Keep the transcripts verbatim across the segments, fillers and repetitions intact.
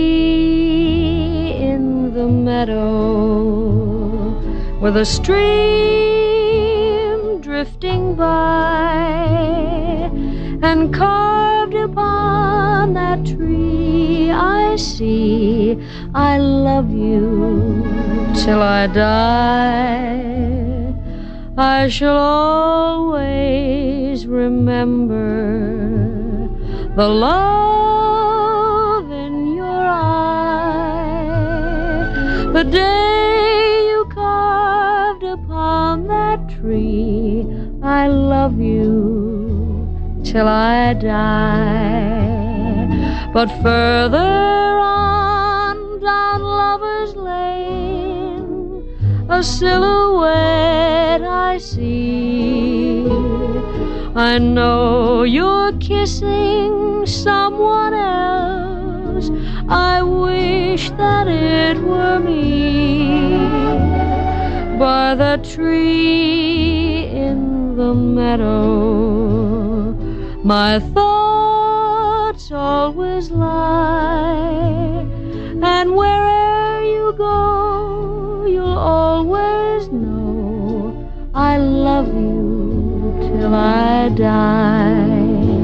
tree in the meadow with a stream drifting by, and carved upon that tree I see, I love you till I die. I shall always remember the love in your eye, the day you carved upon that tree, I love you till I die. But further on down Lover's Lane, a silhouette I see. I know you're kissing someone else. I wish that it were me. By the tree in the meadow, my thoughts always lie, and wherever you go, you'll always know I love you till I die.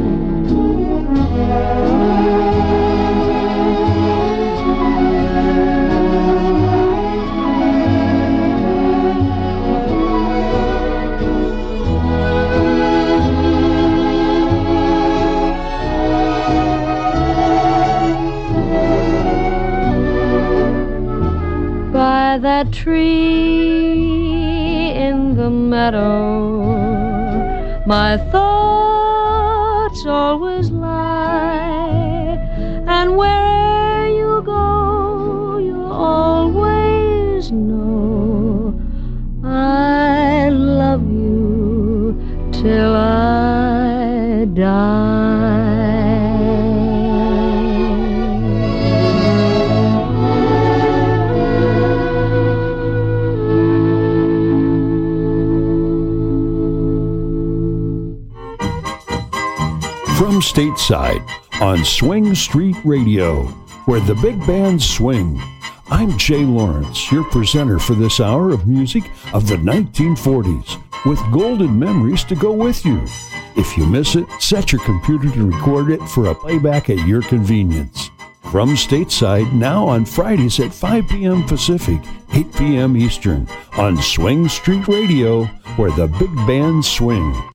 By that tree in the meadow, my thoughts always lie, and wherever you go, you'll always know I love you till I die. From stateside on Swing Street Radio, where the big bands swing. I'm Jay Lawrence, your presenter for this hour of music of the nineteen forties, with golden memories to go with you. If you miss it, set your computer to record it for a playback at your convenience. From stateside, now on Fridays at five p.m. Pacific, eight p.m. Eastern, on Swing Street Radio, where the big bands swing.